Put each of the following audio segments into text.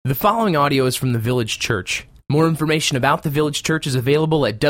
The following audio is from the Village Church. More information about the Village Church is available at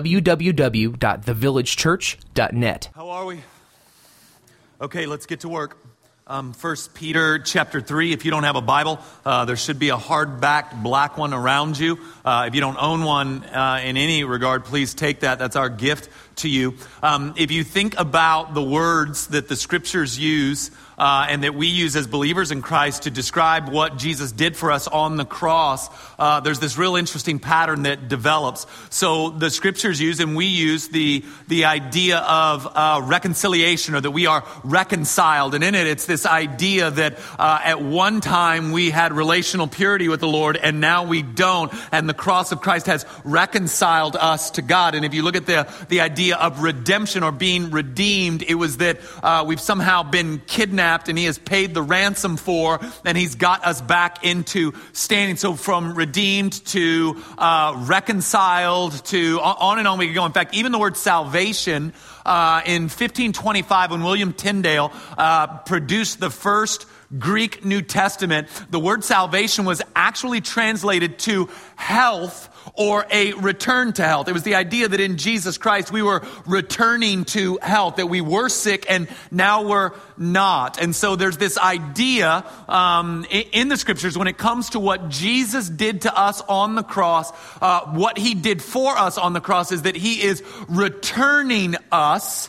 www.thevillagechurch.net. How are we? Okay, let's get to work. 1 Peter chapter 3. If you don't have a Bible, there should be a hardbacked black one around you. If you don't own one in any regard, please take that. That's our gift to you. If you think about the words that the scriptures use and that we use as believers in Christ to describe what Jesus did for us on the cross, there's this real interesting pattern that develops. So the scriptures use and we use the idea of reconciliation, or that we are reconciled. And in it, it's this idea that at one time we had relational purity with the Lord and now we don't. And the cross of Christ has reconciled us to God. And if you look at the idea of redemption or being redeemed, it was that we've somehow been kidnapped and he has paid the ransom for, and he's got us back into standing. So from redeemed to reconciled to on and on we could go. In fact, even the word salvation in 1525, when William Tyndale produced the first Greek New Testament, the word salvation was actually translated to health, or a return to health. It was the idea that in Jesus Christ we were returning to health, that we were sick and now we're not. And so there's this idea in the scriptures when it comes to what Jesus did to us on the cross, what he did for us on the cross is that he is returning us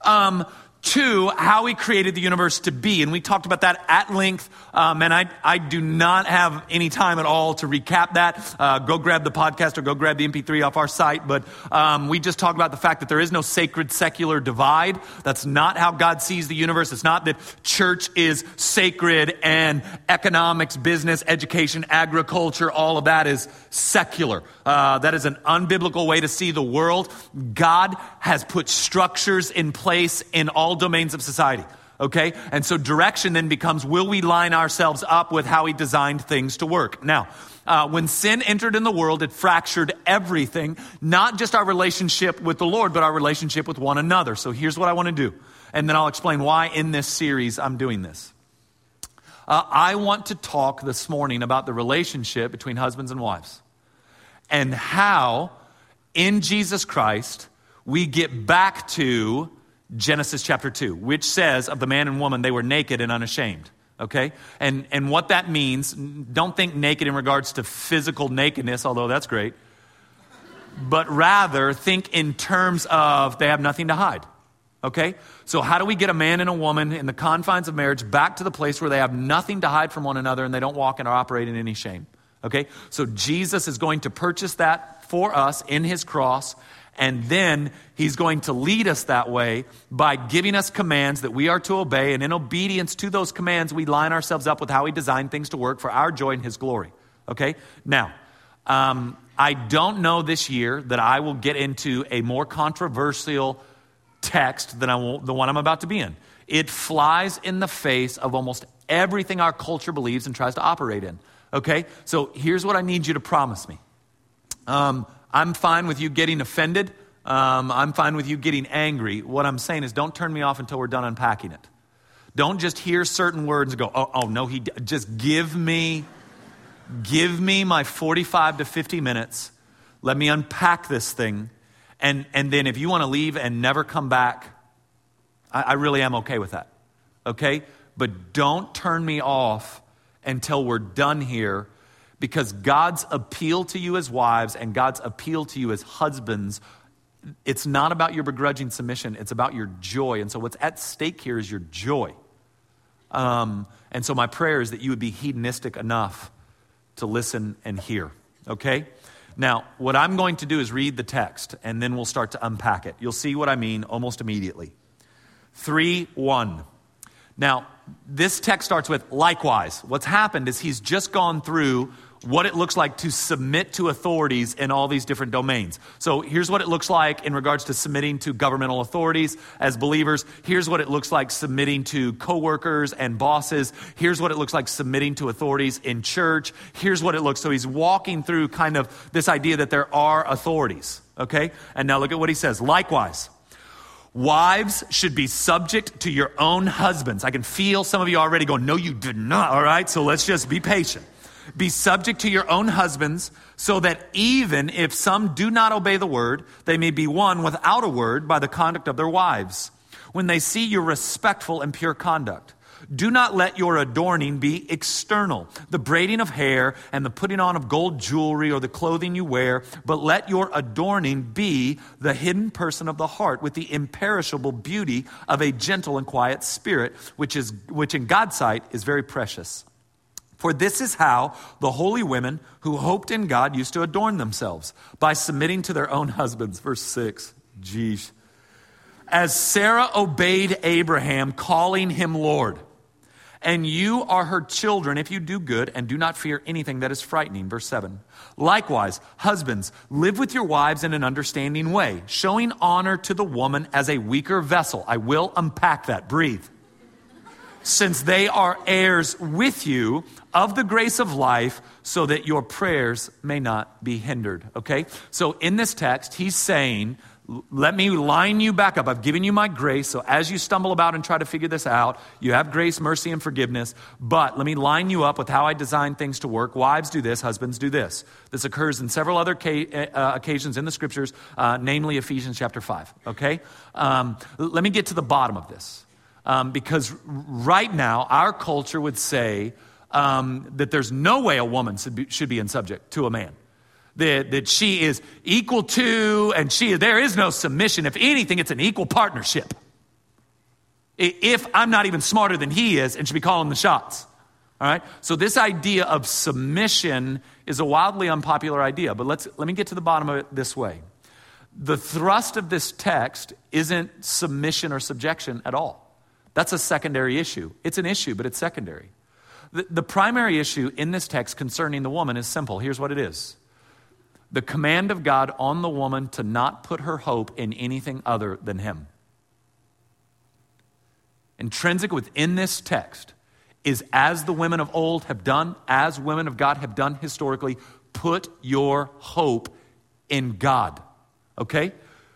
to how he created the universe to be. And we talked about that at length. And I do not have any time at all to recap that. Go grab the podcast or go grab the MP3 off our site. But we just talked about the fact that there is no sacred secular divide. That's not how God sees the universe. It's not that church is sacred and economics, business, education, agriculture, all of that is secular. That is an unbiblical way to see the world. God has put structures in place in all domains of society. Okay? And so direction then becomes, will we line ourselves up with how he designed things to work? Now, when sin entered in the world, it fractured everything, not just our relationship with the Lord, but our relationship with one another. So here's what I want to do. And then I'll explain why in this series I'm doing this. I want to talk this morning about the relationship between husbands and wives, and how in Jesus Christ we get back to Genesis chapter 2, which says of the man and woman, they were naked and unashamed. Okay? And what that means, don't think naked in regards to physical nakedness, although that's great. But rather think in terms of they have nothing to hide. Okay? So how do we get a man and a woman in the confines of marriage back to the place where they have nothing to hide from one another and they don't walk and are operate in any shame? Okay? So Jesus is going to purchase that for us in his cross. And then he's going to lead us that way by giving us commands that we are to obey. And in obedience to those commands, we line ourselves up with how he designed things to work for our joy and his glory. Okay? Now, I don't know this year that I will get into a more controversial text than the one I'm about to be in. It flies in the face of almost everything our culture believes and tries to operate in. Okay? So here's what I need you to promise me. I'm fine with you getting offended. I'm fine with you getting angry. What I'm saying is don't turn me off until we're done unpacking it. Don't just hear certain words and go, oh no, just give me my 45 to 50 minutes. Let me unpack this thing. And then if you want to leave and never come back, I really am okay with that. Okay? But don't turn me off until we're done here. Because God's appeal to you as wives and God's appeal to you as husbands, it's not about your begrudging submission, it's about your joy. And so what's at stake here is your joy. And so my prayer is that you would be hedonistic enough to listen and hear. Okay? Now, what I'm going to do is read the text, and then we'll start to unpack it. You'll see what I mean almost immediately. 3:1. Now, this text starts with likewise. What's happened is he's just gone through what it looks like to submit to authorities in all these different domains. So here's what it looks like in regards to submitting to governmental authorities as believers. Here's what it looks like submitting to coworkers and bosses. Here's what it looks like submitting to authorities in church. Here's what it looks. So he's walking through kind of this idea that there are authorities. Okay? And now look at what he says. Likewise, wives should be subject to your own husbands. I can feel some of you already going, no, you did not. All right? So let's just be patient. Be subject to your own husbands, so that even if some do not obey the word, they may be won without a word by the conduct of their wives, when they see your respectful and pure conduct. Do not let your adorning be external, the braiding of hair and the putting on of gold jewelry or the clothing you wear, but let your adorning be the hidden person of the heart with the imperishable beauty of a gentle and quiet spirit, which in God's sight is very precious. For this is how the holy women who hoped in God used to adorn themselves, by submitting to their own husbands. Verse 6, geez. As Sarah obeyed Abraham, calling him Lord. And you are her children if you do good and do not fear anything that is frightening. Verse 7. Likewise, husbands, live with your wives in an understanding way, showing honor to the woman as a weaker vessel. I will unpack that. Breathe. Since they are heirs with you of the grace of life, so that your prayers may not be hindered. Okay? So in this text, he's saying, let me line you back up. I've given you my grace. So as you stumble about and try to figure this out, you have grace, mercy, and forgiveness. But let me line you up with how I design things to work. Wives do this, husbands do this. This occurs in several other occasions in the scriptures, namely Ephesians chapter 5. Okay? Let me get to the bottom of this. Because right now, our culture would say that there's no way a woman should be in subject to a man. That she is equal to, and there is no submission. If anything, it's an equal partnership. If I'm not even smarter than he is and should be calling the shots. All right? So this idea of submission is a wildly unpopular idea. But let me get to the bottom of it this way. The thrust of this text isn't submission or subjection at all. That's a secondary issue. It's an issue, but it's secondary. The primary issue in this text concerning the woman is simple. Here's what it is. The command of God on the woman to not put her hope in anything other than him. Intrinsic within this text is, as the women of old have done, as women of God have done historically, put your hope in God. Okay?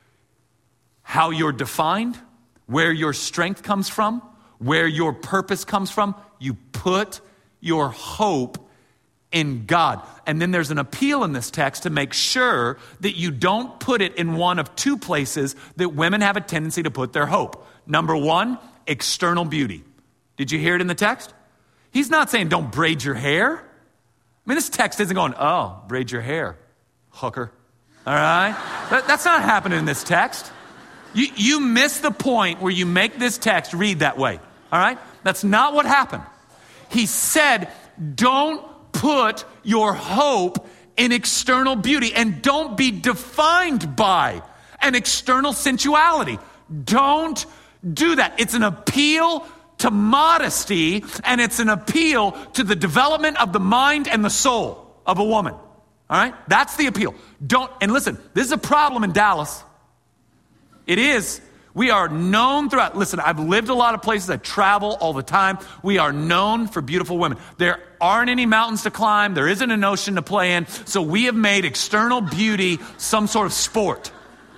How you're defined, where your strength comes from, where your purpose comes from, you put your hope in God. And then there's an appeal in this text to make sure that you don't put it in one of two places that women have a tendency to put their hope. Number one, external beauty. Did you hear it in the text? He's not saying don't braid your hair. I mean, this text isn't going, oh, braid your hair, hooker. All right? That's not happening in this text. You miss the point where you make this text read that way. All right? That's not what happened. He said, don't put your hope in external beauty, and don't be defined by an external sensuality. Don't do that. It's an appeal to modesty, and it's an appeal to the development of the mind and the soul of a woman. All right? That's the appeal. And listen, this is a problem in Dallas. It is. We are known throughout. Listen, I've lived a lot of places. I travel all the time. We are known for beautiful women. There aren't any mountains to climb. There isn't an ocean to play in. So we have made external beauty some sort of sport.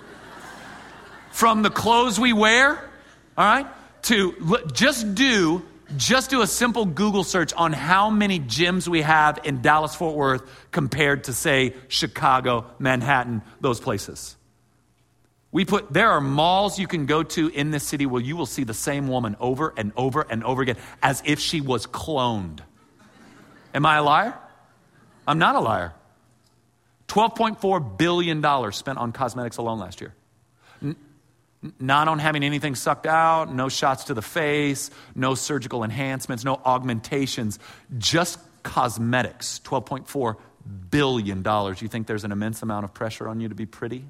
From the clothes we wear, all right, to just do a simple Google search on how many gyms we have in Dallas-Fort Worth compared to, say, Chicago, Manhattan, those places. There are malls you can go to in this city where you will see the same woman over and over and over again as if she was cloned. Am I a liar? I'm not a liar. $12.4 billion spent on cosmetics alone last year. Not on having anything sucked out, no shots to the face, no surgical enhancements, no augmentations, just cosmetics. $12.4 billion. You think there's an immense amount of pressure on you to be pretty?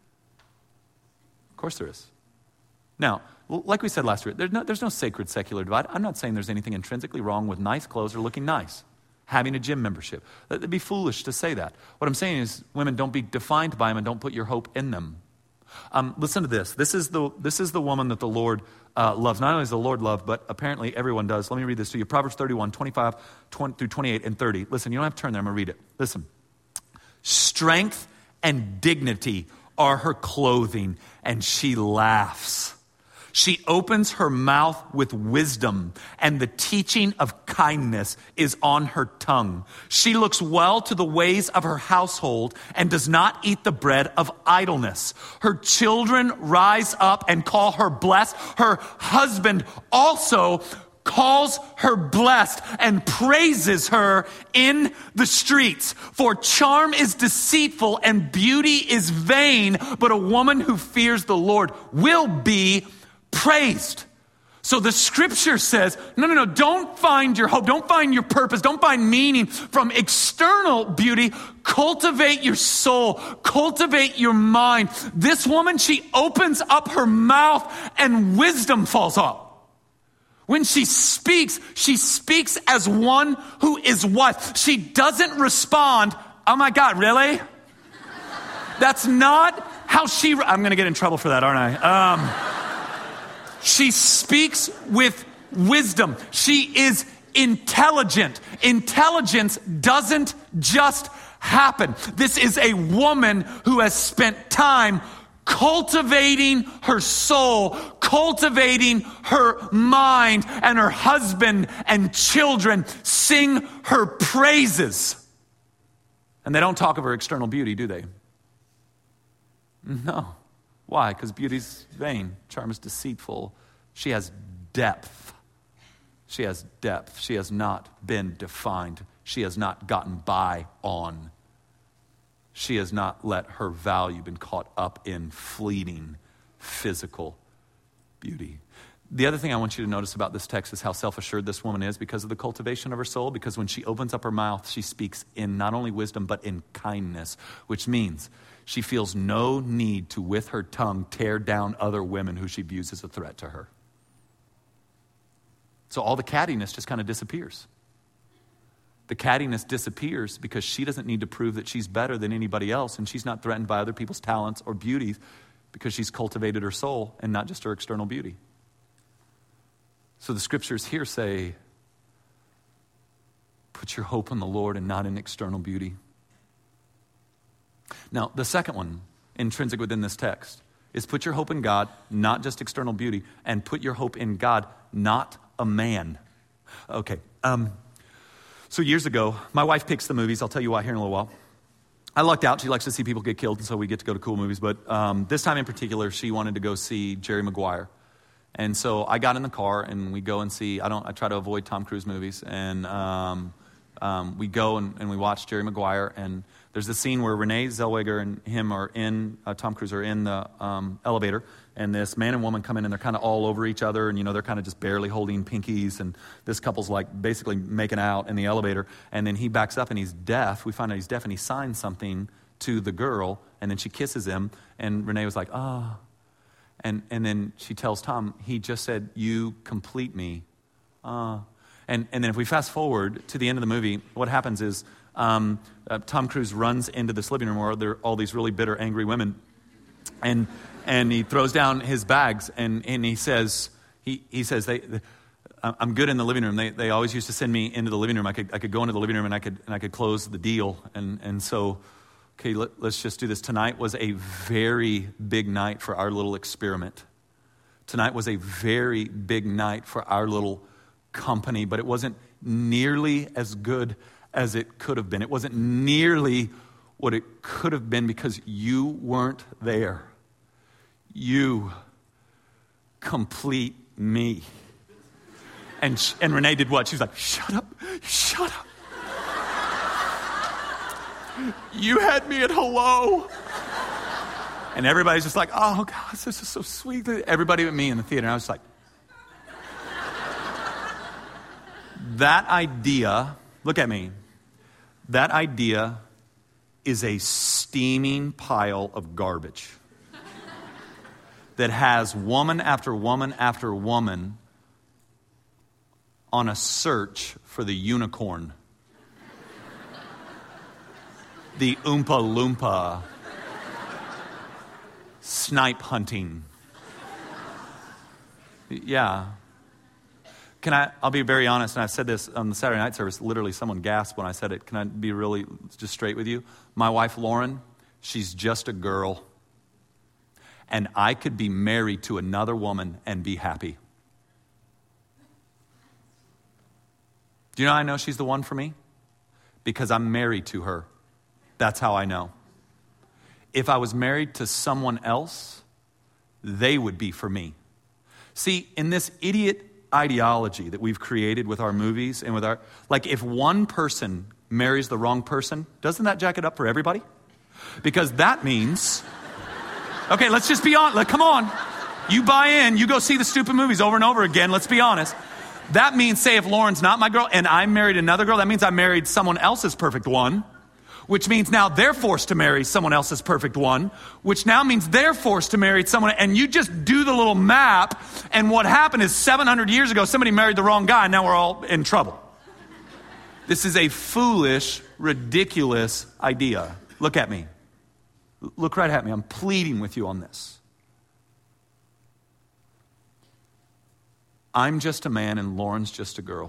Of course there is. Now, like we said last week, there's no sacred secular divide. I'm not saying there's anything intrinsically wrong with nice clothes or looking nice, having a gym membership. It'd be foolish to say that. What I'm saying is, women, don't be defined by them and don't put your hope in them. Listen to this. This is the woman that the Lord loves. Not only does the Lord love, but apparently everyone does. Let me read this to you. Proverbs 31, 25 through 28 and 30. Listen, you don't have to turn there. I'm going to read it. Listen. Strength and dignity are her clothing, and she laughs. She opens her mouth with wisdom, and the teaching of kindness is on her tongue. She looks well to the ways of her household and does not eat the bread of idleness. Her children rise up and call her blessed. Her husband also calls her blessed and praises her in the streets. For charm is deceitful and beauty is vain, but a woman who fears the Lord will be praised. So the scripture says, no, don't find your hope, don't find your purpose, don't find meaning from external beauty. Cultivate your soul, cultivate your mind. This woman, she opens up her mouth and wisdom falls off. When she speaks as one who is what? She doesn't respond, oh my God, really? That's not how I'm going to get in trouble for that, aren't I? She speaks with wisdom. She is intelligent. Intelligence doesn't just happen. This is a woman who has spent time cultivating her soul, cultivating her mind, and her husband and children sing her praises. And they don't talk of her external beauty, do they? No. Why? Because beauty's vain. Charm is deceitful. She has depth. She has depth. She has not been defined. She has not gotten by on. She has not let her value been caught up in fleeting physical beauty. The other thing I want you to notice about this text is how self-assured this woman is because of the cultivation of her soul. Because when she opens up her mouth, she speaks in not only wisdom, but in kindness, which means she feels no need to, with her tongue, tear down other women who she views as a threat to her. So all the cattiness just kind of disappears. The cattiness disappears because she doesn't need to prove that she's better than anybody else, and she's not threatened by other people's talents or beauties because she's cultivated her soul and not just her external beauty. So the scriptures here say, put your hope in the Lord and not in external beauty. Now, the second one, intrinsic within this text, is put your hope in God, not just external beauty, and put your hope in God, not a man. Okay, so years ago, my wife picks the movies. I'll tell you why here in a little while. I lucked out. She likes to see people get killed, and so we get to go to cool movies. But this time in particular, she wanted to go see Jerry Maguire. And so I got in the car, and we go and see, I try to avoid Tom Cruise movies. And we go and we watch Jerry Maguire. And there's this scene where Renee Zellweger and him are in, Tom Cruise are in the elevator. And this man and woman come in and they're kind of all over each other. And, they're kind of just barely holding pinkies. And this couple's like basically making out in the elevator. And then he backs up and he's deaf. We find out he's deaf and he signs something to the girl. And then she kisses him. And Renee was like, oh. And then she tells Tom, he just said, you complete me. And then if we fast forward to the end of the movie, what happens is Tom Cruise runs into this living room where there are all these really bitter, angry women. And he throws down his bags and he says, I'm good in the living room. They always used to send me into the living room. I could go into the living room and I could close the deal. And so, okay, let's just do this. Tonight was a very big night for our little experiment. Tonight was a very big night for our little company, but it wasn't nearly as good as it could have been. It wasn't nearly what it could have been because you weren't there. You complete me. And Renee did what? She was like, shut up. You had me at hello. And everybody's just like, oh, God, this is so sweet. Everybody but me in the theater. And I was like, that idea, look at me. That idea is a steaming pile of garbage that has woman after woman after woman on a search for the unicorn. The Oompa Loompa. Snipe hunting. Yeah. I'll be very honest, and I've said this on the Saturday night service, literally someone gasped when I said it. Can I be really just straight with you? My wife, Lauren, she's just a girl. and I could be married to another woman and be happy. Do you know how I know she's the one for me? Because I'm married to her. That's how I know. If I was married to someone else, they would be for me. See, in this idiot ideology that we've created with our movies and with our, like if one person marries the wrong person, doesn't that jack it up for everybody? Because that means, okay, let's just be honest, come on. You buy in, you go see the stupid movies over and over again, let's be honest. That means, say if Lauren's not my girl and I married another girl, that means I married someone else's perfect one. Which means now they're forced to marry someone else's perfect one, which now means they're forced to marry someone, and you just do the little map, and what happened is 700 years ago, somebody married the wrong guy, and now we're all in trouble. This is a foolish, ridiculous idea. Look at me. Look right at me. I'm pleading with you on this. I'm just a man, and Lauren's just a girl.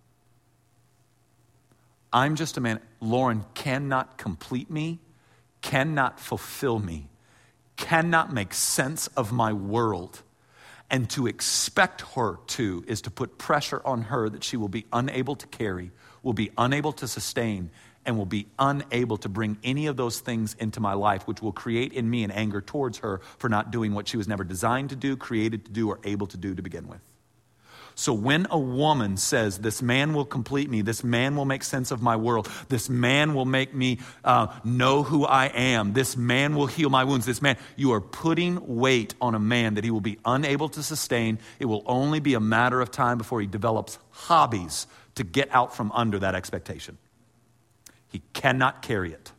I'm just a man. Lauren cannot complete me, cannot fulfill me, cannot make sense of my world. And to expect her to is to put pressure on her that she will be unable to carry, will be unable to sustain, and will be unable to bring any of those things into my life, which will create in me an anger towards her for not doing what she was never designed to do, created to do, or able to do to begin with. So when a woman says, this man will complete me, this man will make sense of my world, this man will make me know who I am, this man will heal my wounds, this man, you are putting weight on a man that he will be unable to sustain. It will only be a matter of time before he develops hobbies to get out from under that expectation. He cannot carry it.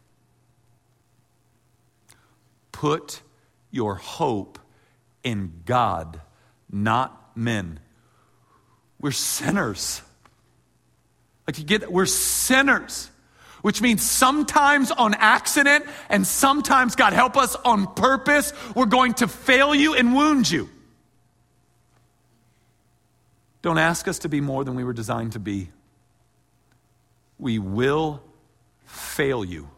Put your hope in God, not men. We're sinners. Like you get that? We're sinners. Which means sometimes on accident and sometimes, God help us, on purpose, we're going to fail you and wound you. Don't ask us to be more than we were designed to be. We will fail you.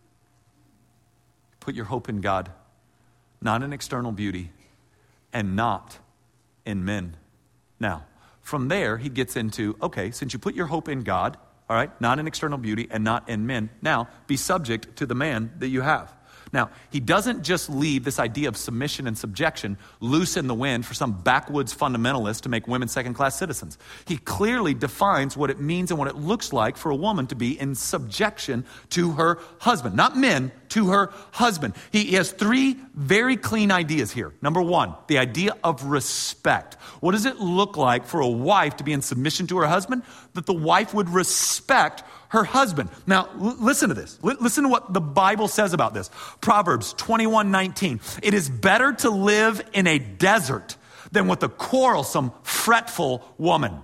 Put your hope in God, not in external beauty and not in men. Now, from there, he gets into, okay, since you put your hope in God, all right, not in external beauty and not in men, now be subject to the man that you have. Now, he doesn't just leave this idea of submission and subjection loose in the wind for some backwoods fundamentalist to make women second-class citizens. He clearly defines what it means and what it looks like for a woman to be in subjection to her husband. Not men, to her husband. He has three very clean ideas here. Number one, the idea of respect. What does it look like for a wife to be in submission to her husband? That the wife would respect her husband. Now, listen to this. Listen to what the Bible says about this. Proverbs 21:19. It is better to live in a desert than with a quarrelsome, fretful woman.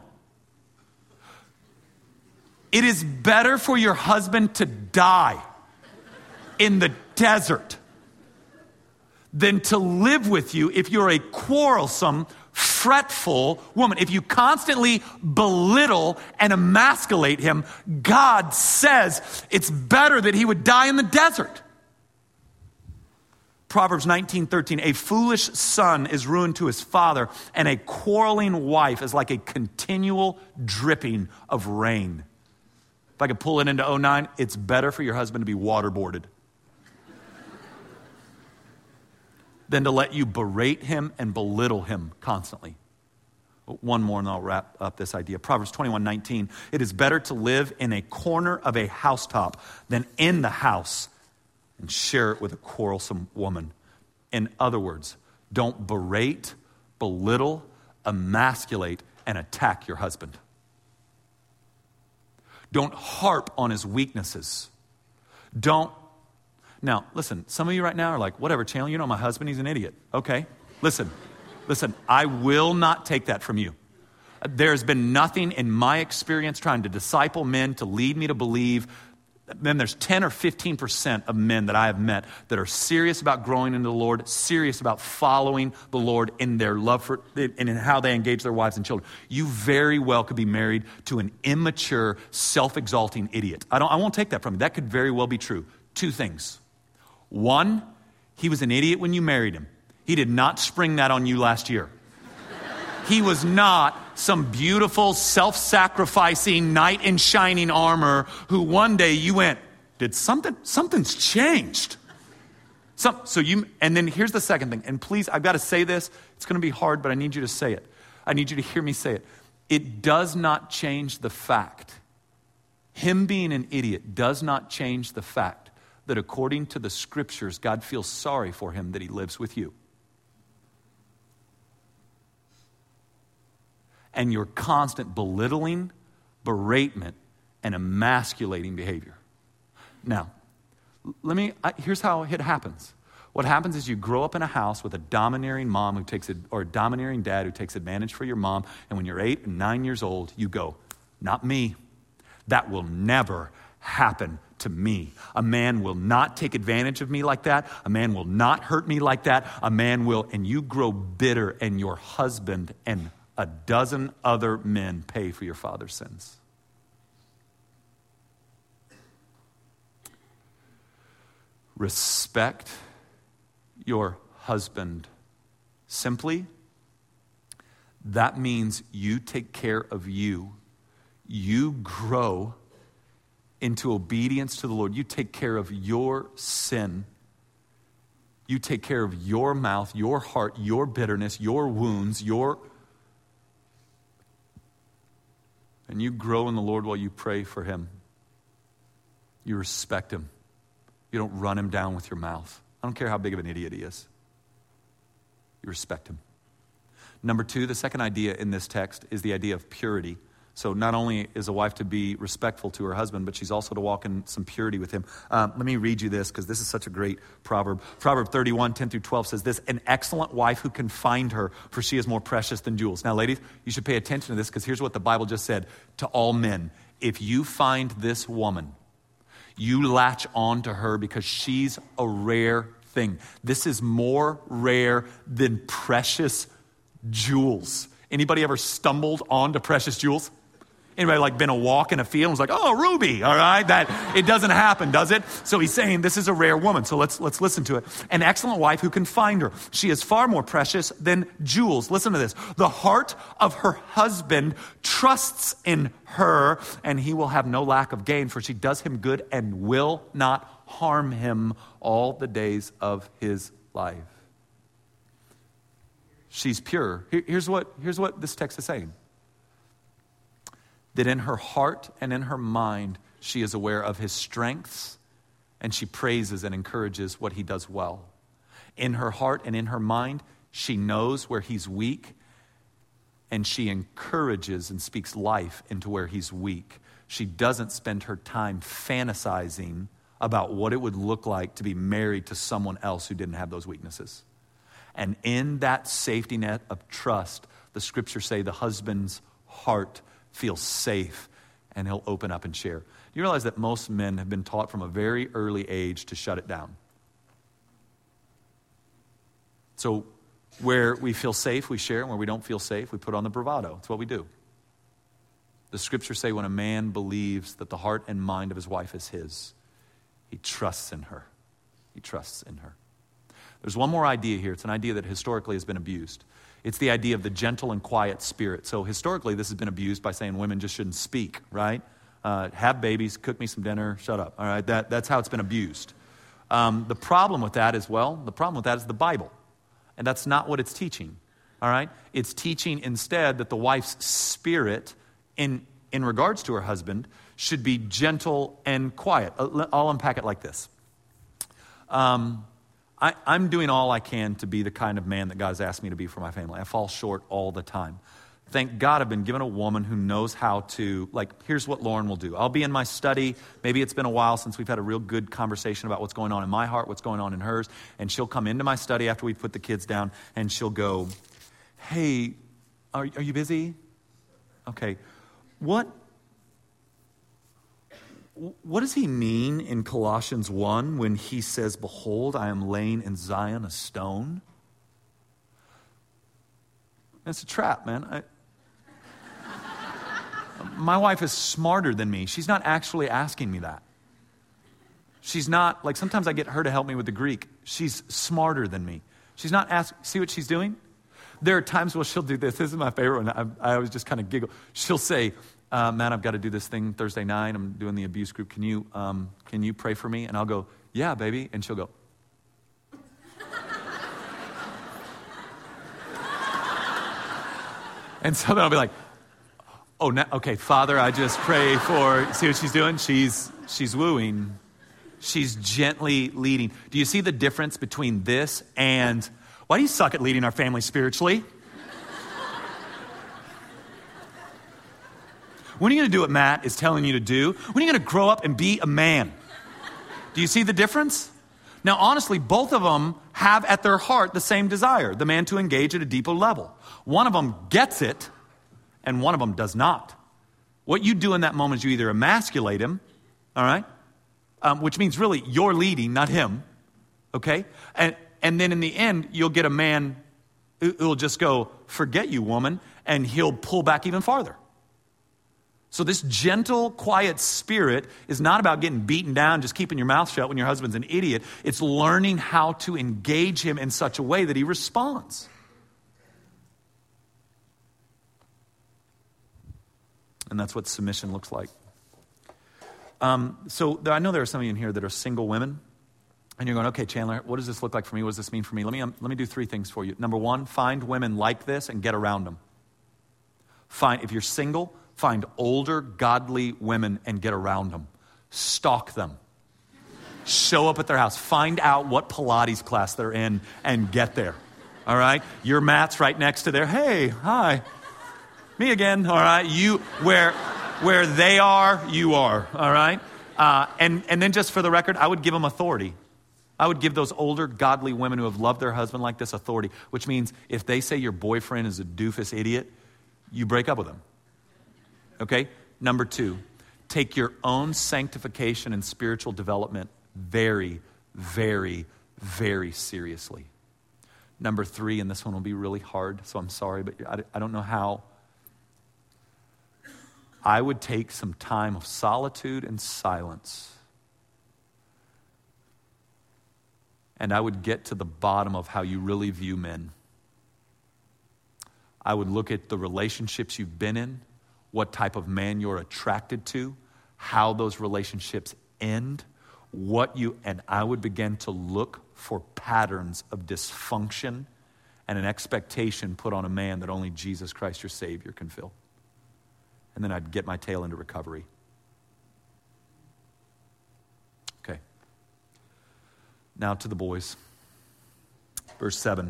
It is better for your husband to die in the desert than to live with you if you're a quarrelsome, fretful woman. If you constantly belittle and emasculate him, God says it's better that he would die in the desert. Proverbs 19:13, a foolish son is ruined to his father, and a quarreling wife is like a continual dripping of rain. If I could pull it into 09, it's better for your husband to be waterboarded than to let you berate him and belittle him constantly. One more and I'll wrap up this idea. Proverbs 21:19, it is better to live in a corner of a housetop than in the house and share it with a quarrelsome woman. In other words, don't berate, belittle, emasculate, and attack your husband. Don't harp on his weaknesses. Now, listen, some of you right now are like, whatever, Chandler, you know my husband, he's an idiot. Okay, listen, I will not take that from you. There's been nothing in my experience trying to disciple men to lead me to believe. Then there's 10 or 15% of men that I have met that are serious about growing into the Lord, serious about following the Lord in their love for, and in how they engage their wives and children. You very well could be married to an immature, self-exalting idiot. I won't take that from you. That could very well be true. Two things. One, he was an idiot when you married him. He did not spring that on you last year. He was not some beautiful, self-sacrificing, knight in shining armor who one day you went, something's changed. And then here's the second thing, and please, I've got to say this. It's going to be hard, but I need you to say it. I need you to hear me say it. It does not change the fact. Him being an idiot does not change the fact that according to the scriptures, God feels sorry for him that he lives with you. And your constant belittling, beratement, and emasculating behavior. Now, here's how it happens. What happens is you grow up in a house with a domineering mom or a domineering dad who takes advantage for your mom, and when you're 8 and 9 years old, you go, not me. That will never happen to me. A man will not take advantage of me like that. A man will not hurt me like that. And you grow bitter, and your husband and a dozen other men pay for your father's sins. Respect your husband. Simply, that means you take care of you. You grow into obedience to the Lord. You take care of your sin. You take care of your mouth, your heart, your bitterness, your wounds, and you grow in the Lord while you pray for him. You respect him. You don't run him down with your mouth. I don't care how big of an idiot he is. You respect him. Number 2, the second idea in this text is the idea of purity. So not only is a wife to be respectful to her husband, but she's also to walk in some purity with him. Let me read you this because this is such a great proverb. Proverb 31, 10 through 12 says this, an excellent wife who can find her, for she is more precious than jewels. Now, ladies, you should pay attention to this because here's what the Bible just said to all men. If you find this woman, you latch on to her because she's a rare thing. This is more rare than precious jewels. Anybody ever stumbled onto precious jewels? Anybody been a walk in a field and was like, oh, ruby, all right? That it doesn't happen, does it? So he's saying this is a rare woman. So let's listen to it. An excellent wife who can find her. She is far more precious than jewels. Listen to this. The heart of her husband trusts in her, and he will have no lack of gain, for she does him good and will not harm him all the days of his life. She's pure. Here's what this text is saying. That in her heart and in her mind, she is aware of his strengths, and she praises and encourages what he does well. In her heart and in her mind, she knows where he's weak, and she encourages and speaks life into where he's weak. She doesn't spend her time fantasizing about what it would look like to be married to someone else who didn't have those weaknesses. And in that safety net of trust, the scriptures say the husband's heart feels safe, and he'll open up and share. You realize that most men have been taught from a very early age to shut it down. So where we feel safe, we share, and where we don't feel safe, we put on the bravado. It's what we do. The scriptures say when a man believes that the heart and mind of his wife is his, he trusts in her. He trusts in her. There's one more idea here. It's an idea that historically has been abused. It's the idea of the gentle and quiet spirit. So historically, this has been abused by saying women just shouldn't speak, right? Have babies, cook me some dinner, shut up, all right? That's how it's been abused. The problem with that is the Bible. And that's not what it's teaching, all right? It's teaching instead that the wife's spirit in regards to her husband should be gentle and quiet. I'll unpack it like this. I'm doing all I can to be the kind of man that God has asked me to be for my family. I fall short all the time. Thank God I've been given a woman who knows how to, here's what Lauren will do. I'll be in my study. Maybe it's been a while since we've had a real good conversation about what's going on in my heart, what's going on in hers. And she'll come into my study after we've put the kids down, and she'll go, hey, are you busy? Okay. What does he mean in Colossians 1 when he says, behold, I am laying in Zion a stone? It's a trap, man. My wife is smarter than me. She's not actually asking me that. She's not, sometimes I get her to help me with the Greek. She's smarter than me. She's not asking. See what she's doing? There are times where she'll do this. This is my favorite one. I always just kind of giggle. She'll say, Matt, I've got to do this thing Thursday night. I'm doing the abuse group. Can you pray for me? And I'll go, yeah, baby. And she'll go. And so then I'll be like, oh, okay, Father, I just pray for, see what she's doing? She's wooing. She's gently leading. Do you see the difference between this and, why do you suck at leading our family spiritually? When are you going to do what Matt is telling you to do? When are you going to grow up and be a man? Do you see the difference? Now, honestly, both of them have at their heart the same desire, the man to engage at a deeper level. One of them gets it, and one of them does not. What you do in that moment is you either emasculate him, all right, which means really you're leading, not him, okay? And then in the end, you'll get a man who'll just go, forget you, woman, and he'll pull back even farther. So this gentle, quiet spirit is not about getting beaten down, just keeping your mouth shut when your husband's an idiot. It's learning how to engage him in such a way that he responds. And that's what submission looks like. So I know there are some of you in here that are single women. And you're going, okay, Chandler, what does this look like for me? What does this mean for me? Let me do 3 things for you. Number 1, find women like this and get around them. If you're single, find older, godly women and get around them. Stalk them. Show up at their house. Find out what Pilates class they're in and get there. All right? Your mat's right next to their, hey, hi. Me again, all right? You, where they are, you are, all right? And then just for the record, I would give them authority. I would give those older, godly women who have loved their husband like this authority, which means if they say your boyfriend is a doofus idiot, you break up with him. Okay? Number 2, take your own sanctification and spiritual development very, very, very seriously. Number 3, and this one will be really hard, so I'm sorry, but I don't know how. I would take some time of solitude and silence. And I would get to the bottom of how you really view men. I would look at the relationships you've been in, what type of man you're attracted to, how those relationships end, and I would begin to look for patterns of dysfunction and an expectation put on a man that only Jesus Christ, your Savior, can fill. And then I'd get my tail into recovery. Okay. Now to the boys. Verse 7.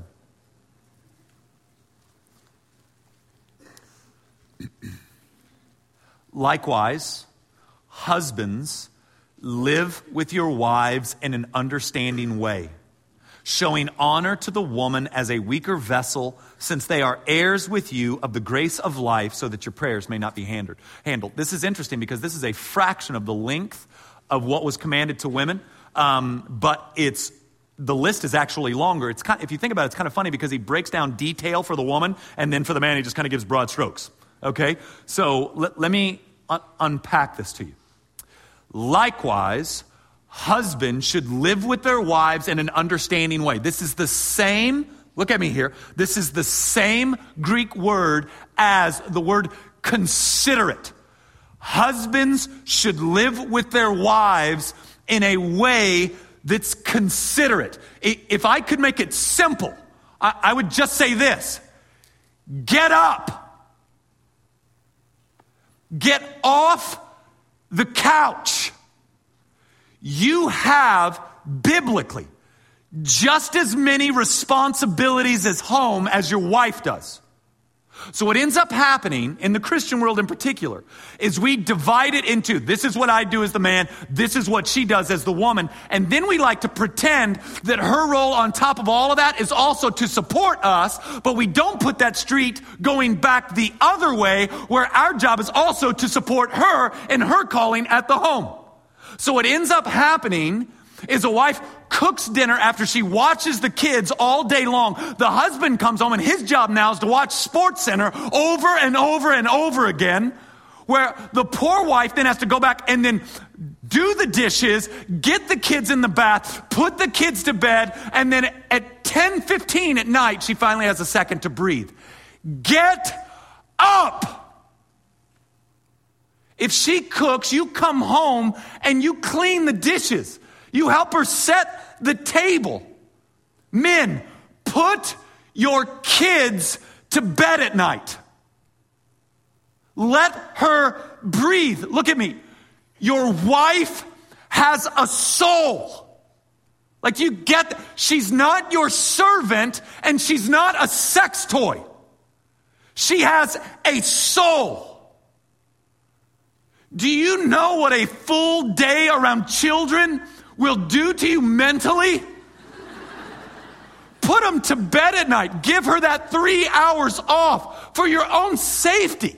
Likewise, husbands, live with your wives in an understanding way, showing honor to the woman as a weaker vessel, since they are heirs with you of the grace of life, so that your prayers may not be handled. This is interesting because this is a fraction of the length of what was commanded to women, but the list is actually longer. If you think about it, it's kind of funny because he breaks down detail for the woman, and then for the man, he just kind of gives broad strokes. Okay? So let me unpack this to you. Likewise, husbands should live with their wives in an understanding way. This is the same, look at me here, this is the same Greek word as the word considerate. Husbands should live with their wives in a way that's considerate. If I could make it simple, I would just say this: get up. Get off the couch. You have, biblically, just as many responsibilities as home as your wife does. So what ends up happening in the Christian world in particular is we divide it into, this is what I do as the man, this is what she does as the woman, and then we like to pretend that her role on top of all of that is also to support us, but we don't put that street going back the other way, where our job is also to support her in her calling at the home. So what ends up happening is a wife cooks dinner after she watches the kids all day long. The husband comes home and his job now is to watch SportsCenter over and over and over again, where the poor wife then has to go back and then do the dishes, get the kids in the bath, put the kids to bed, and then at 10:15 at night, she finally has a second to breathe. Get up. If she cooks, you come home and you clean the dishes. You help her set the table. Men, put your kids to bed at night. Let her breathe. Look at me. Your wife has a soul. Like, you get that? She's not your servant and she's not a sex toy. She has a soul. Do you know what a full day around children will do to you mentally? Put them to bed at night. Give her that 3 hours off for your own safety.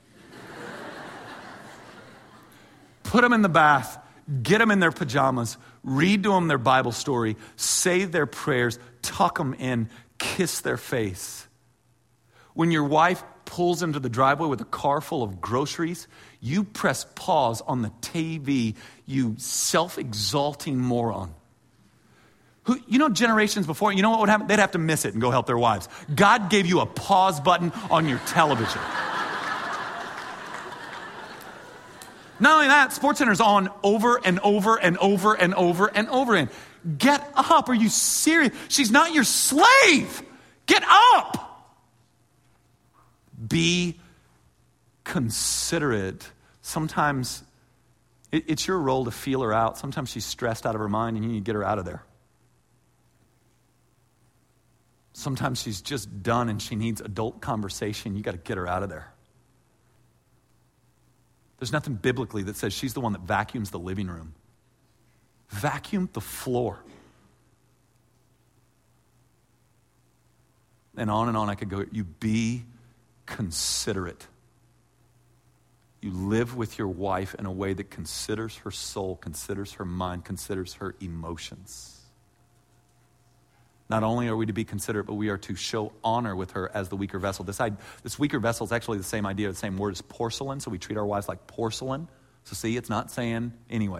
Put them in the bath. Get them in their pajamas. Read to them their Bible story. Say their prayers. Tuck them in. Kiss their face. When your wife pulls into the driveway with a car full of groceries, you press pause on the TV, you self-exalting moron. Who, you know, generations before, you know what would happen? They'd have to miss it and go help their wives. God gave you a pause button on your television. Not only that, SportsCenter's on over and over and over and over and over again. Get up. Are you serious? She's not your slave. Get up. Be considerate. Sometimes it's your role to feel her out. Sometimes she's stressed out of her mind and you need to get her out of there. Sometimes she's just done and she needs adult conversation. You got to get her out of there. There's nothing biblically that says she's the one that vacuums the living room. Vacuum the floor. And on I could go. You be considerate. You live with your wife in a way that considers her soul, considers her mind, considers her emotions. Not only are we to be considerate, but we are to show honor with her as the weaker vessel. This weaker vessel is actually the same idea, the same word as porcelain, so we treat our wives like porcelain. So see, it's not saying, anyway.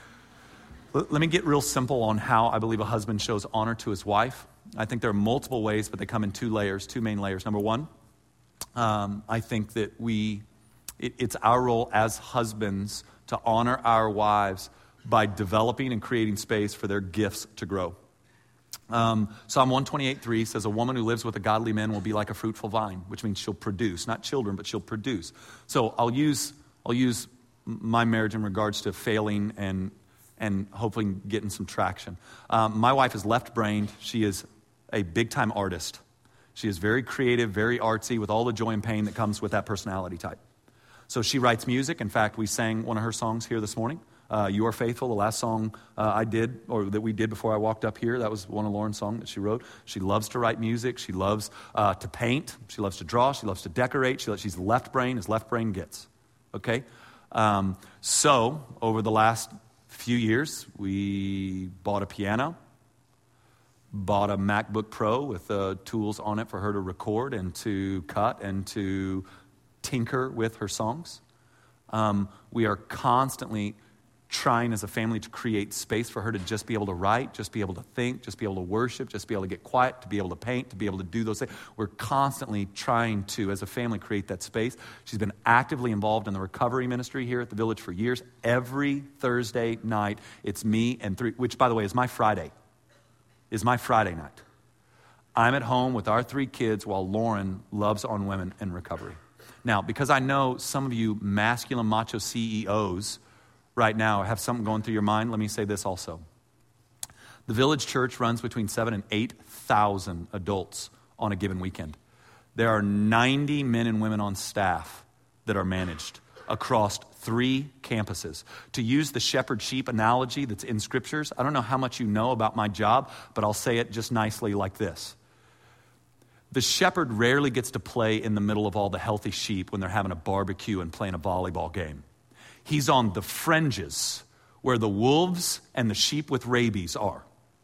Let me get real simple on how I believe a husband shows honor to his wife. I think there are multiple ways, but they come in two main layers. Number one, I think that it's our role as husbands to honor our wives by developing and creating space for their gifts to grow. Psalm 128:3 says, a woman who lives with a godly man will be like a fruitful vine, which means she'll produce, not children, but she'll produce. So I'll use my marriage in regards to failing and hopefully getting some traction. My wife is left-brained. She is a big-time artist. She is very creative, very artsy, with all the joy and pain that comes with that personality type. So she writes music. In fact, we sang one of her songs here this morning. You Are Faithful, the last song that we did before I walked up here. That was one of Lauren's songs that she wrote. She loves to write music. She loves to paint. She loves to draw. She loves to decorate. She's left brain as left brain gets. Okay? So over the last few years, we bought a piano, bought a MacBook Pro with tools on it for her to record and to cut and to tinker with her songs. We are constantly trying as a family to create space for her to just be able to write, just be able to think, just be able to worship, just be able to get quiet, to be able to paint, to be able to do those things. We're constantly trying to, as a family, create that space. She's been actively involved in the recovery ministry here at the Village for years. Every Thursday night, it's me and which, by the way, is my Friday night. I'm at home with our 3 kids while Lauren loves on women in recovery. Now, because I know some of you masculine macho CEOs right now have something going through your mind, let me say this also. The Village Church runs between 7,000 and 8,000 adults on a given weekend. There are 90 men and women on staff that are managed across 3 campuses. To use the shepherd-sheep analogy that's in scriptures, I don't know how much you know about my job, but I'll say it just nicely like this. The shepherd rarely gets to play in the middle of all the healthy sheep when they're having a barbecue and playing a volleyball game. He's on the fringes where the wolves and the sheep with rabies are.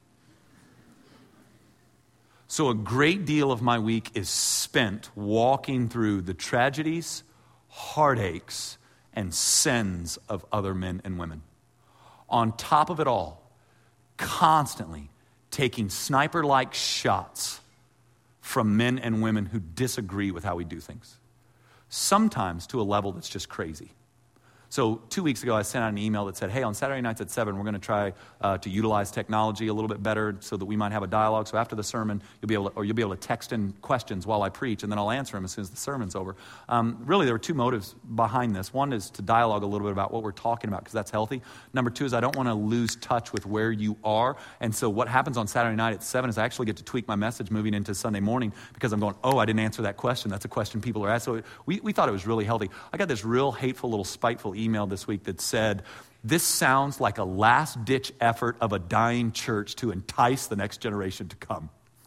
So a great deal of my week is spent walking through the tragedies, heartaches, and sins of other men and women. On top of it all, constantly taking sniper-like shots from men and women who disagree with how we do things. Sometimes to a level that's just crazy. So 2 weeks ago, I sent out an email that said, hey, on Saturday nights at 7, we're going to try to utilize technology a little bit better so that we might have a dialogue. So after the sermon, you'll be able to text in questions while I preach, and then I'll answer them as soon as the sermon's over. Really, there were two motives behind this. One is to dialogue a little bit about what we're talking about, because that's healthy. Number two is I don't want to lose touch with where you are. And so what happens on Saturday night at 7 is I actually get to tweak my message moving into Sunday morning, because I'm going, oh, I didn't answer that question. That's a question people are asked. So we thought it was really healthy. I got this real hateful little spiteful email this week that said, this sounds like a last-ditch effort of a dying church to entice the next generation to come.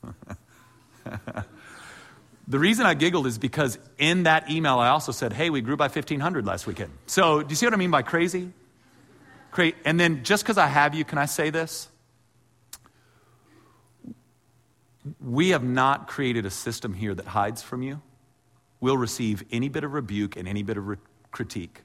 The reason I giggled is because in that email I also said, hey, we grew by 1,500 last weekend. So do you see what I mean by crazy? And then just because I have you, can I say this? We have not created a system here that hides from you. We'll receive any bit of rebuke and any bit of critique.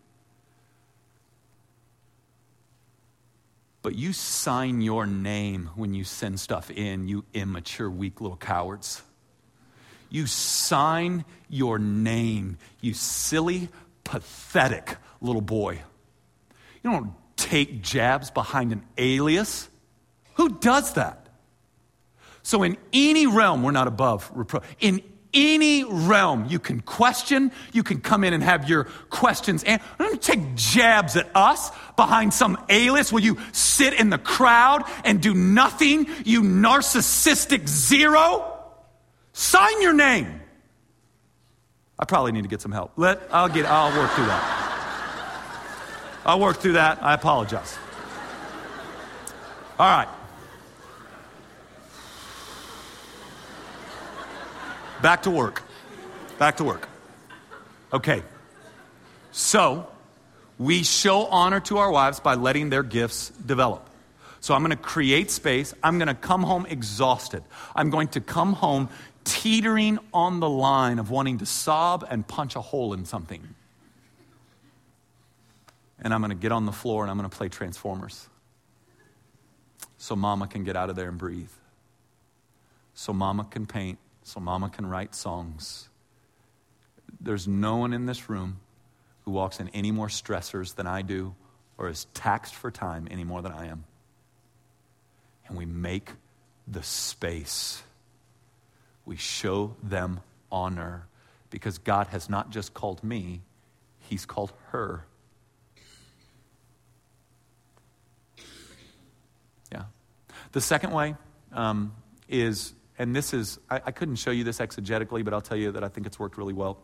But you sign your name when you send stuff in, you immature, weak little cowards. You sign your name, you silly, pathetic little boy. You don't take jabs behind an alias. Who does that? So in any realm, we're not above reproach. In any realm, you can question, you can come in and have your questions. And don't take jabs at us behind some alias. Will you sit in the crowd and do nothing, you narcissistic zero? Sign your name. I probably need to get some help. I'll work through that. I'll work through that. I apologize. All right. Back to work. Okay. So, we show honor to our wives by letting their gifts develop. So I'm going to create space. I'm going to come home exhausted. I'm going to come home teetering on the line of wanting to sob and punch a hole in something. And I'm going to get on the floor and I'm going to play Transformers. So mama can get out of there and breathe. So mama can paint. So mama can write songs. There's no one in this room who walks in any more stressors than I do or is taxed for time any more than I am. And we make the space. We show them honor because God has not just called me, He's called her. Yeah. The second way is, and this is, I couldn't show you this exegetically, but I'll tell you that I think it's worked really well.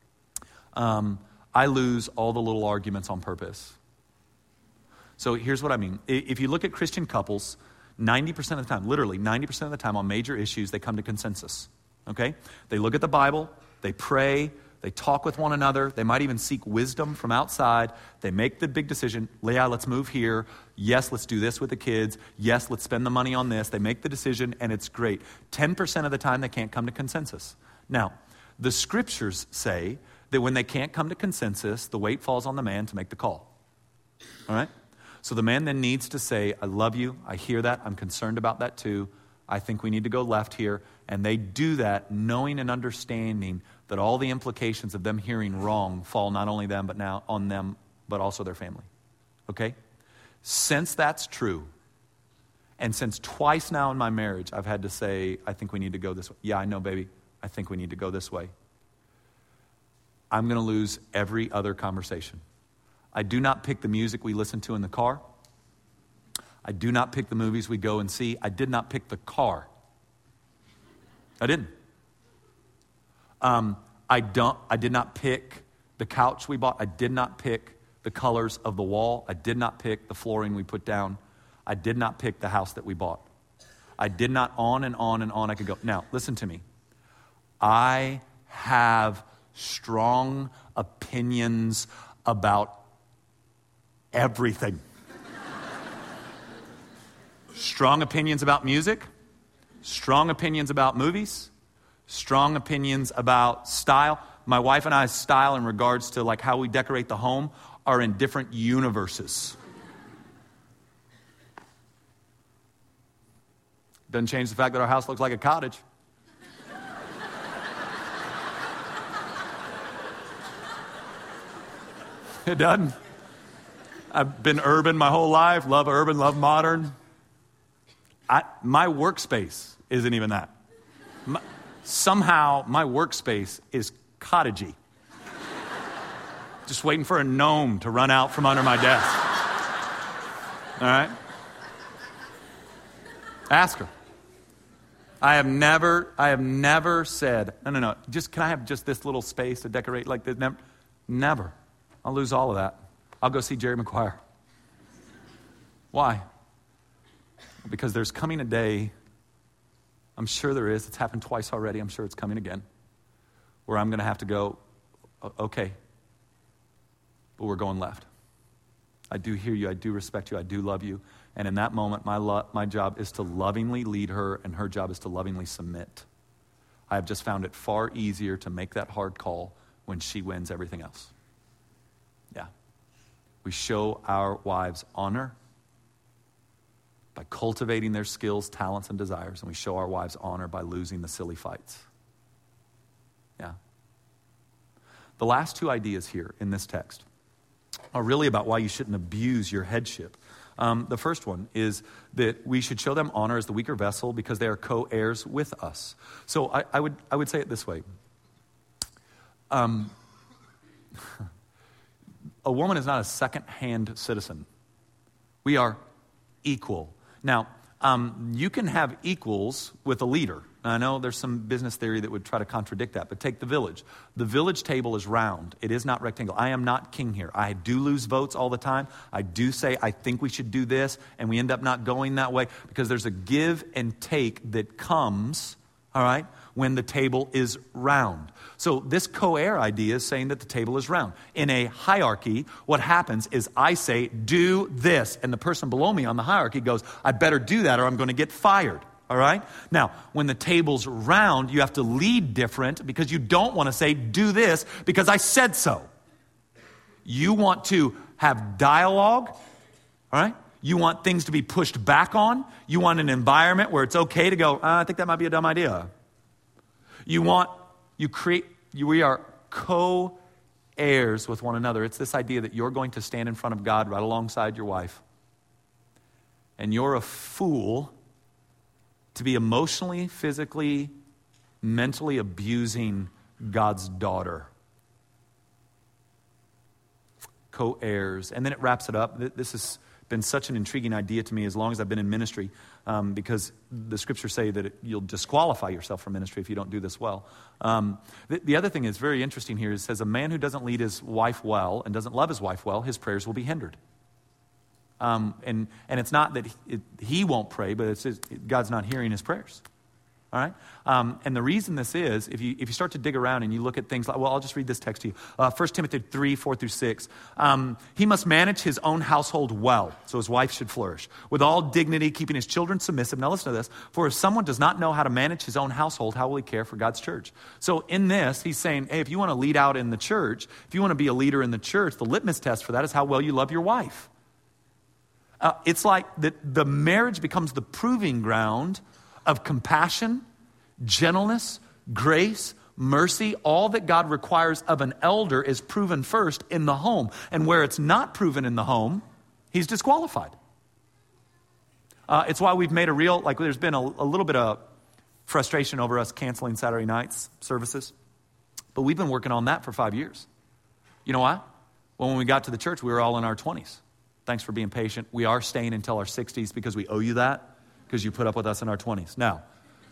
I lose all the little arguments on purpose. So here's what I mean. If you look at Christian couples, 90% of the time, literally 90% of the time on major issues, they come to consensus. Okay? They look at the Bible, they pray, they talk with one another, they might even seek wisdom from outside. They make the big decision, Leah, let's move here. Yes, let's do this with the kids. Yes, let's spend the money on this. They make the decision and it's great. 10% of the time they can't come to consensus. Now, the scriptures say that when they can't come to consensus, the weight falls on the man to make the call. All right? So the man then needs to say, I love you, I hear that, I'm concerned about that too. I think we need to go left here. And they do that knowing and understanding that all the implications of them hearing wrong fall not only them, but now on them, but also their family. Okay? Since that's true, and since twice now in my marriage I've had to say, I think we need to go this way. Yeah, I know, baby. I think we need to go this way. I'm going to lose every other conversation. I do not pick the music we listen to in the car. I do not pick the movies we go and see. I did not pick the car. I didn't. I did not pick the couch we bought. I did not pick the colors of the wall. I did not pick the flooring we put down. I did not pick the house that we bought. I did not, on and on and on I could go. Now, listen to me. I have strong opinions about everything. Strong opinions about music, strong opinions about movies, strong opinions about style. My wife and I's style in regards to like how we decorate the home are in different universes. Doesn't change the fact that our house looks like a cottage. It doesn't. I've been urban my whole life, love urban, love modern. My workspace isn't even that. Somehow my workspace is cottagey. Just waiting for a gnome to run out from under my desk. All right? Ask her. I have never said, no, just can I have just this little space to decorate like this? Never. I'll lose all of that. I'll go see Jerry Maguire. Why? Because there's coming a day, I'm sure there is, it's happened twice already, I'm sure it's coming again, where I'm going to have to go, okay, but we're going left. I do hear you, I do respect you, I do love you, and in that moment, my job is to lovingly lead her, and her job is to lovingly submit. I have just found it far easier to make that hard call when she wins everything else. Yeah. We show our wives honor by cultivating their skills, talents, and desires, and we show our wives honor by losing the silly fights. Yeah. The last two ideas here in this text are really about why you shouldn't abuse your headship. The first one is that we should show them honor as the weaker vessel because they are co-heirs with us. So I would say it this way. A woman is not a second-hand citizen. We are equal. Now, you can have equals with a leader. Now, I know there's some business theory that would try to contradict that, but take the village. The village table is round. It is not rectangular. I am not king here. I do lose votes all the time. I do say, I think we should do this, and we end up not going that way because there's a give and take that comes, all right, when the table is round. So this co-heir idea is saying that the table is round. In a hierarchy, what happens is I say, do this, and the person below me on the hierarchy goes, I better do that or I'm going to get fired. All right? Now, when the table's round, you have to lead different because you don't want to say, do this because I said so. You want to have dialogue, all right? You want things to be pushed back on. You want an environment where it's okay to go, I think that might be a dumb idea. We are co-heirs with one another. It's this idea that you're going to stand in front of God right alongside your wife. And you're a fool to be emotionally, physically, mentally abusing God's daughter. Co-heirs. And then it wraps it up. This has been such an intriguing idea to me as long as I've been in ministry, because the scriptures say that you'll disqualify yourself from ministry if you don't do this well. The other thing that's very interesting here is it says a man who doesn't lead his wife well and doesn't love his wife well, his prayers will be hindered. And it's not that he won't pray, but it's just, God's not hearing his prayers. All right? And the reason this is, if you start to dig around and you look at things like, well, I'll just read this text to you. 1 Timothy 3, 4 through 6. He must manage his own household well, so his wife should flourish, with all dignity, keeping his children submissive. Now listen to this. For if someone does not know how to manage his own household, how will he care for God's church? So in this, he's saying, hey, if you want to lead out in the church, if you want to be a leader in the church, the litmus test for that is how well you love your wife. It's like the marriage becomes the proving ground of compassion, gentleness, grace, mercy. All that God requires of an elder is proven first in the home. And where it's not proven in the home, he's disqualified. It's why we've made there's been a little bit of frustration over us canceling Saturday nights services. But we've been working on that for 5 years. You know why? Well, when we got to the church, we were all in our 20s. Thanks for being patient. We are staying until our 60s because we owe you that, because you put up with us in our 20s. Now,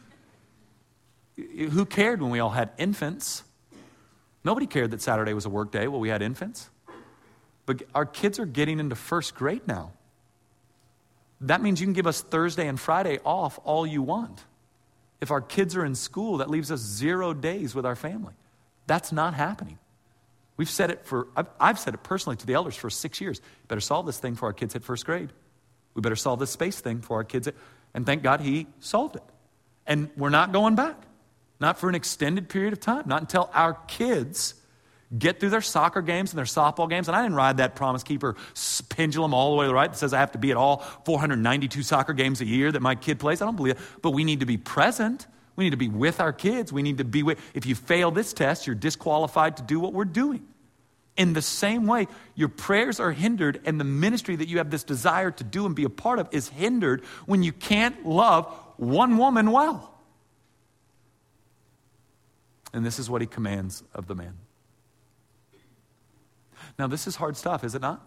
who cared when we all had infants? Nobody cared that Saturday was a work day while we had infants. But our kids are getting into first grade now. That means you can give us Thursday and Friday off all you want. If our kids are in school, that leaves us 0 days with our family. That's not happening. We've said it I've said it personally to the elders for 6 years. Better solve this thing before our kids hit first grade. We better solve this space thing for our kids. And thank God he solved it. And we're not going back. Not for an extended period of time. Not until our kids get through their soccer games and their softball games. And I didn't ride that Promise Keeper pendulum all the way to the right that says I have to be at all 492 soccer games a year that my kid plays. I don't believe it. But we need to be present. We need to be with our kids. We need to be with. If you fail this test, you're disqualified to do what we're doing. In the same way, your prayers are hindered, and the ministry that you have this desire to do and be a part of is hindered when you can't love one woman well. And this is what he commands of the man. Now, this is hard stuff, is it not?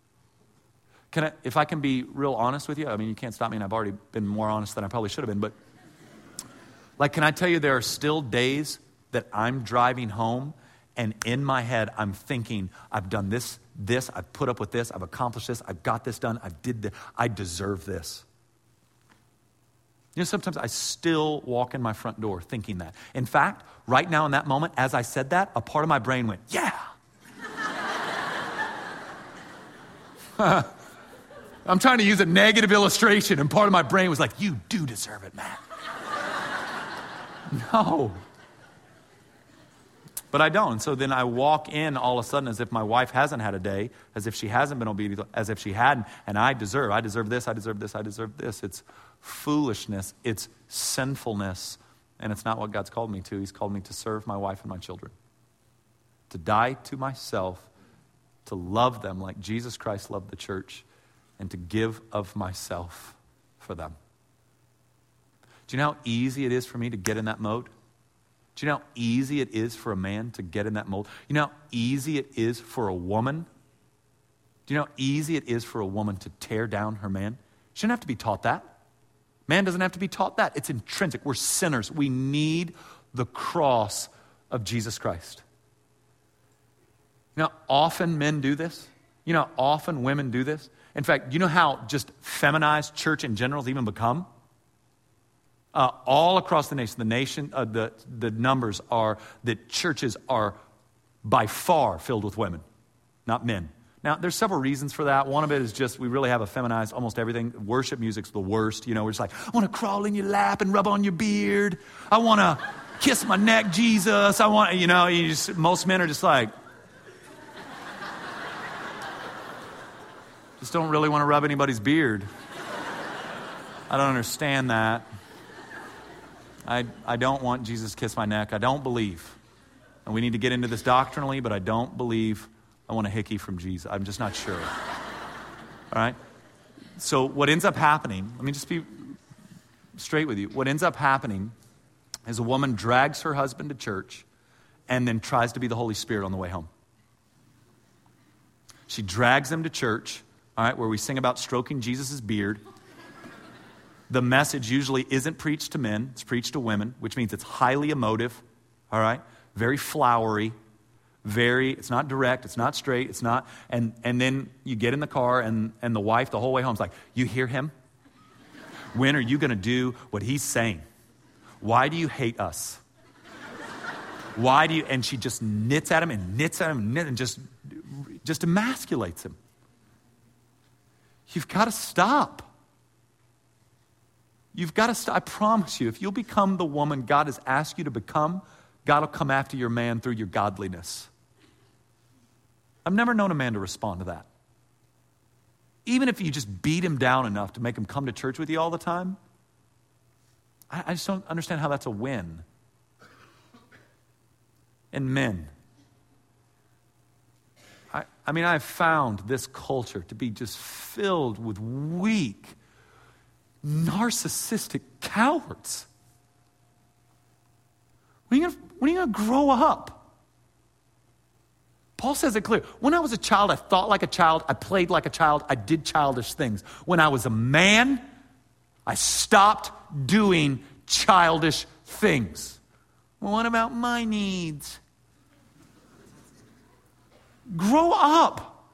If I can be real honest with you, I mean, you can't stop me, and I've already been more honest than I probably should have been, but like, can I tell you there are still days that I'm driving home and in my head I'm thinking, I've done this, I've put up with this, I've accomplished this, I've got this done, I deserve this. You know, sometimes I still walk in my front door thinking that. In fact, right now in that moment, as I said that, a part of my brain went, yeah. I'm trying to use a negative illustration, and part of my brain was like, you do deserve it, Matt. No. But I don't. And so then I walk in all of a sudden as if my wife hasn't had a day, as if she hasn't been obedient, as if she hadn't, and I deserve this, I deserve this, I deserve this. It's foolishness, it's sinfulness, and it's not what God's called me to. He's called me to serve my wife and my children, to die to myself, to love them like Jesus Christ loved the church, and to give of myself for them. Do you know how easy it is for me to get in that mode? Do you know how easy it is for a man to get in that mold? You know how easy it is for a woman? Do you know how easy it is for a woman to tear down her man? She doesn't have to be taught that. Man doesn't have to be taught that. It's intrinsic. We're sinners. We need the cross of Jesus Christ. You know how often men do this? You know how often women do this? In fact, you know how just feminized church in general has even become? All across the nation, the numbers are that churches are by far filled with women, not men. Now, there's several reasons for that. One of it is just we really have a feminized almost everything. Worship music's the worst. You know, we're just like, I want to crawl in your lap and rub on your beard. I want to kiss my neck, Jesus. I want, you know, most men are just like, just don't really want to rub anybody's beard. I don't understand that. I don't want Jesus to kiss my neck. I don't believe. And we need to get into this doctrinally, but I don't believe I want a hickey from Jesus. I'm just not sure. All right? So what ends up happening, let me just be straight with you. What ends up happening is a woman drags her husband to church and then tries to be the Holy Spirit on the way home. She drags him to church, all right, where we sing about stroking Jesus' beard. The message usually isn't preached to men, it's preached to women, which means it's highly emotive, all right? Very flowery, it's not direct, it's not straight, it's not, and then you get in the car and the wife the whole way home is like, you hear him? When are you going to do what he's saying? Why do you hate us? Why do you, and she just knits at him and just emasculates him. You've got to stop. You've got to stop. I promise you, if you'll become the woman God has asked you to become, God will come after your man through your godliness. I've never known a man to respond to that. Even if you just beat him down enough to make him come to church with you all the time, I just don't understand how that's a win. And men, I mean, I've found this culture to be just filled with weak, narcissistic cowards. When are you going to grow up? Paul says it clear. When I was a child, I thought like a child, I played like a child, I did childish things. When I was a man, I stopped doing childish things. Well, what about my needs? Grow up.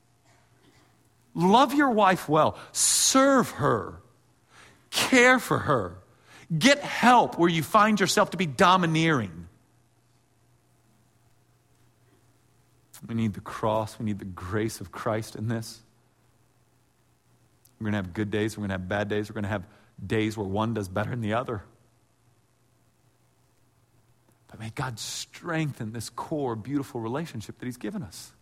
Love your wife well. Serve her. Care for her. Get help where you find yourself to be domineering. We need the cross. We need the grace of Christ in this. We're going to have good days. We're going to have bad days. We're going to have days where one does better than the other. But may God strengthen this core, beautiful relationship that he's given us.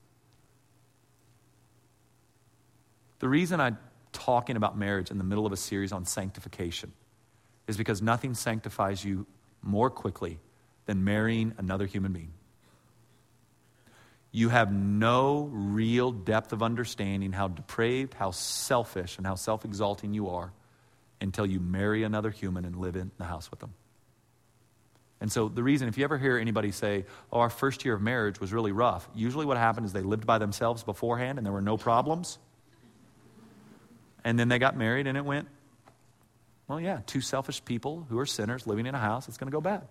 The reason I'm talking about marriage in the middle of a series on sanctification is because nothing sanctifies you more quickly than marrying another human being. You have no real depth of understanding how depraved, how selfish, and how self-exalting you are until you marry another human and live in the house with them. And so the reason, if you ever hear anybody say, oh, our first year of marriage was really rough, usually what happened is they lived by themselves beforehand and there were no problems. And then they got married and it went, well, yeah, two selfish people who are sinners living in a house, it's going to go bad.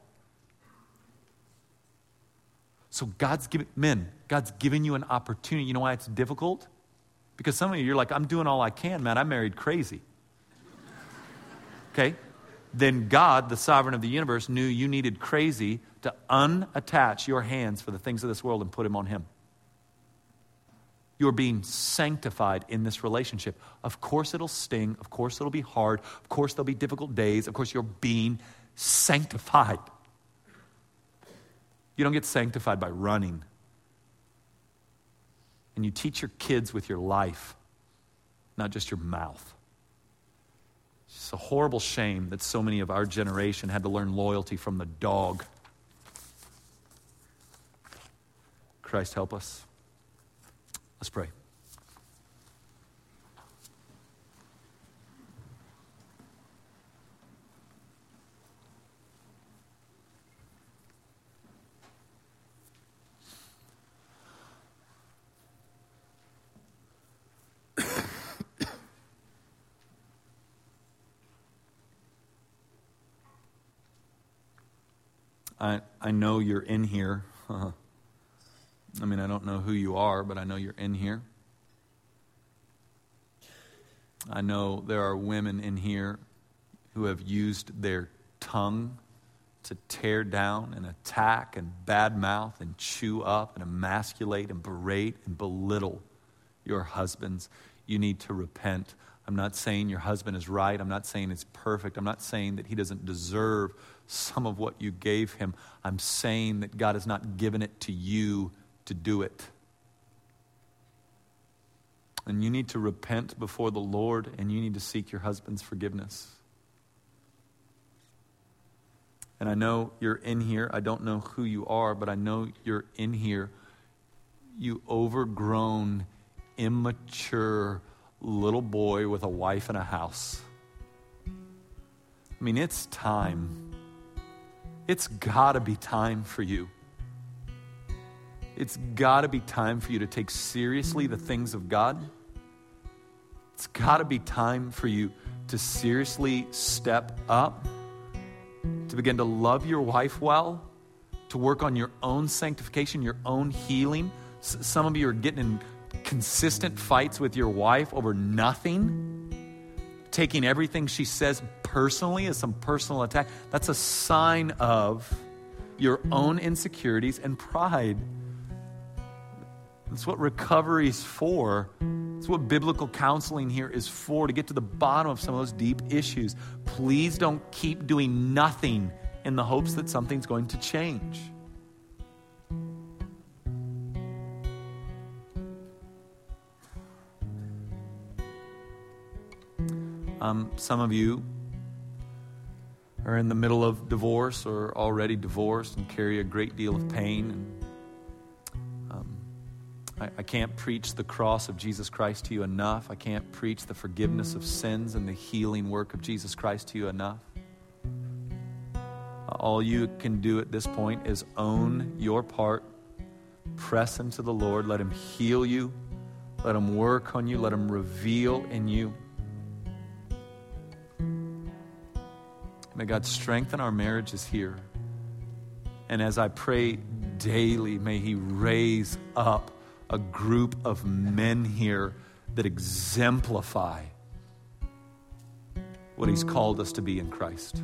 So God's giving you an opportunity. You know why it's difficult? Because some of you, you're like, I'm doing all I can, man. I married crazy. Okay? Then God, the sovereign of the universe, knew you needed crazy to unattach your hands for the things of this world and put them on him. You're being sanctified in this relationship. Of course it'll sting. Of course it'll be hard. Of course there'll be difficult days. Of course you're being sanctified. You don't get sanctified by running. And you teach your kids with your life, not just your mouth. It's a horrible shame that so many of our generation had to learn loyalty from the dog. Christ help us. Let's pray. I know you're in here. I mean, I don't know who you are, but I know you're in here. I know there are women in here who have used their tongue to tear down and attack and badmouth and chew up and emasculate and berate and belittle your husbands. You need to repent. I'm not saying your husband is right. I'm not saying it's perfect. I'm not saying that he doesn't deserve some of what you gave him. I'm saying that God has not given it to you to do it. And you need to repent before the Lord, and you need to seek your husband's forgiveness. And I know you're in here. I don't know who you are, but I know you're in here. You overgrown, immature little boy with a wife and a house. I mean, it's time. It's got to be time for you. It's got to be time for you to take seriously the things of God. It's got to be time for you to seriously step up, to begin to love your wife well, to work on your own sanctification, your own healing. Some of you are getting in consistent fights with your wife over nothing, taking everything she says personally as some personal attack. That's a sign of your own insecurities and pride. That's what recovery is for. That's what biblical counseling here is for, to get to the bottom of some of those deep issues. Please don't keep doing nothing in the hopes that something's going to change. Some of you are in the middle of divorce or already divorced and carry a great deal of pain. And I can't preach the cross of Jesus Christ to you enough. I can't preach the forgiveness of sins and the healing work of Jesus Christ to you enough. All you can do at this point is own your part, press into the Lord, let him heal you, let him work on you, let him reveal in you. May God strengthen our marriages here. And as I pray daily, may he raise up a group of men here that exemplify what he's called us to be in Christ.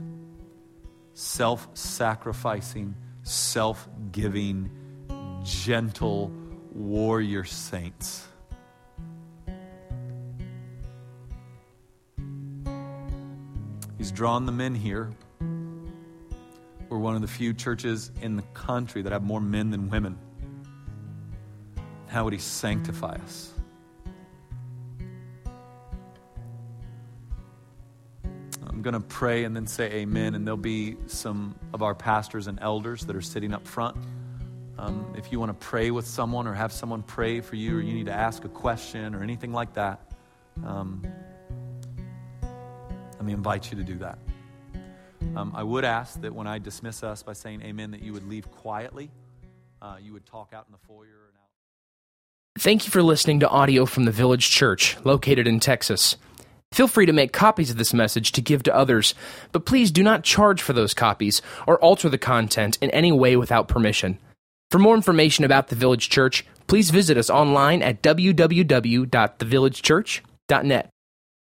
Self-sacrificing, self-giving, gentle warrior saints. He's drawn the men here. We're one of the few churches in the country that have more men than women. How would he sanctify us? I'm going to pray and then say amen, and there'll be some of our pastors and elders that are sitting up front. If you want to pray with someone or have someone pray for you, or you need to ask a question or anything like that, let me invite you to do that. I would ask that when I dismiss us by saying amen, that you would leave quietly. You would talk out in the foyer and out. Thank you for listening to audio from the Village Church, located in Texas. Feel free to make copies of this message to give to others, but please do not charge for those copies or alter the content in any way without permission. For more information about the Village Church, please visit us online at www.thevillagechurch.net.